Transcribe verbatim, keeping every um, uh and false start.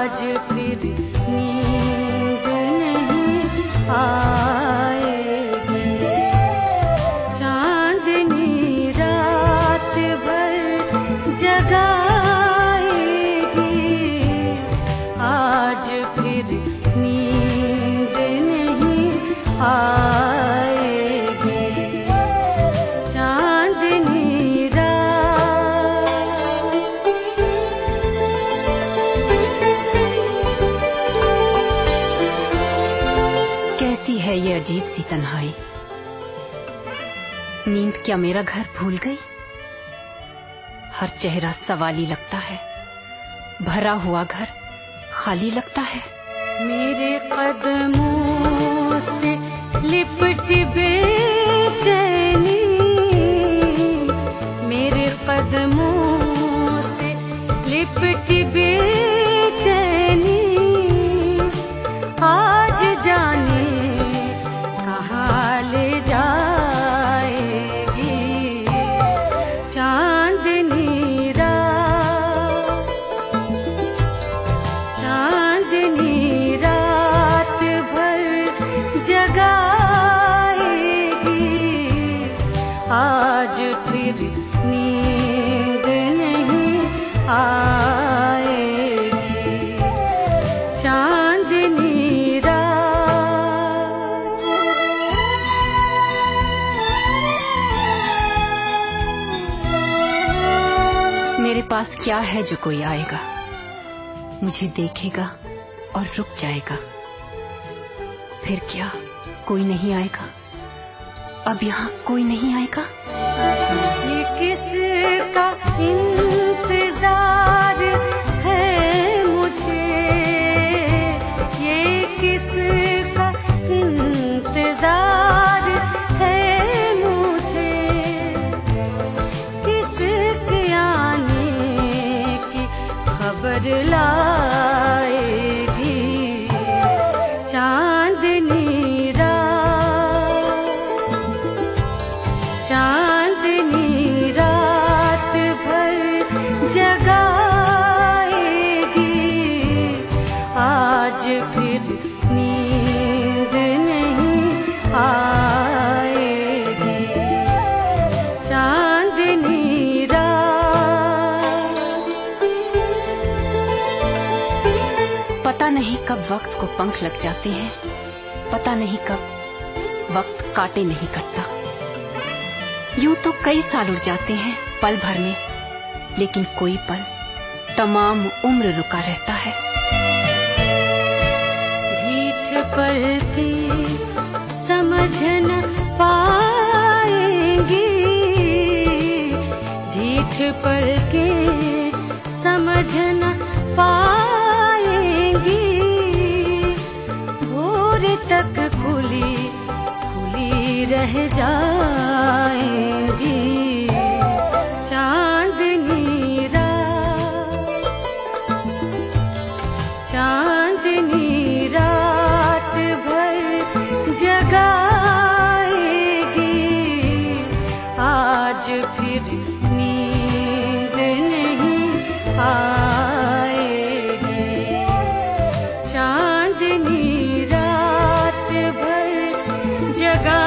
आज फिर नींद नहीं आएगी। चांदनी रात भर जगाएगी, आज फिर नींद नहीं आएगी। चांदनी कैसी है ये अजीब सी तन्हाई, नींद क्या मेरा घर भूल गई? हर चेहरा सवाली लगता है, भरा हुआ घर खाली लगता है। मेरे कदमों से लिपट बेचैनी, मेरे कदमों से लिपट बेचैनी, आज जाने कहाँ ले जाएगी। चांदनी रात, चांदनी रात भर जगाएगी, आज फिर नींद नहीं आएगी। चांदनी मेरे पास क्या है जो कोई आएगा, मुझे देखेगा और रुक जाएगा। फिर क्या कोई नहीं आएगा? अब यहाँ कोई नहीं आएगा? ये किसका इंतजार है मुझे, ये किसका इंतजार है मुझे, किसके आने की खबर लाएगी। चांदनी रात, चांदनी रात भर जगाएगी, आज फिर नींद नहीं आएगी। चांदनी पता नहीं कब वक्त को पंख लग जाते हैं, पता नहीं कब वक्त काटे नहीं कटता। यूं तो कई साल उड़ जाते हैं पल भर में, लेकिन कोई पल तमाम उम्र रुका रहता है। ढीठ पल की समझ न पाएंगी, ढीठ पल के समझ न पाएंगी, भोर तक खुली खुली रह जाएंगी। चांदनी रात, चांदनी रात भर जगाएगी, आज फिर नींद नहीं आएगी। चांदनी रात भर जगा